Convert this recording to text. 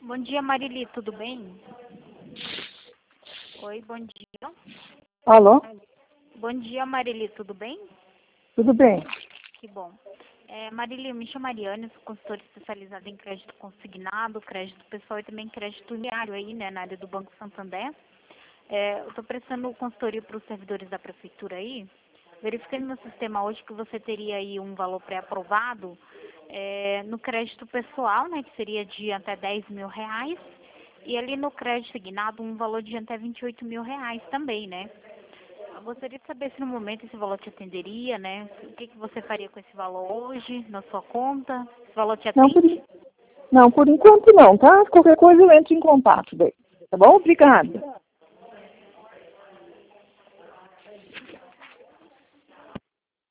Bom dia, Marili, tudo bem? Oi, bom dia. Alô? Bom dia, Marili, tudo bem? Tudo bem? Que bom. Marili, eu me chamo Mariane, sou consultora especializada em crédito consignado, crédito pessoal e também crédito imobiliário aí, né, na área do Banco Santander. Eu estou prestando consultoria para os servidores da prefeitura aí. Verificando no sistema hoje que você teria aí um valor pré-aprovado no crédito pessoal, né, que seria de até R$ 10.000, e ali no crédito consignado um valor de até R$ 28.000 também, né? Eu gostaria de saber se no momento esse valor te atenderia, né? O que você faria com esse valor hoje na sua conta? Esse valor te Não, atende? não, por enquanto não, tá? Qualquer coisa eu entro em contato daí. Tá bom? Obrigada.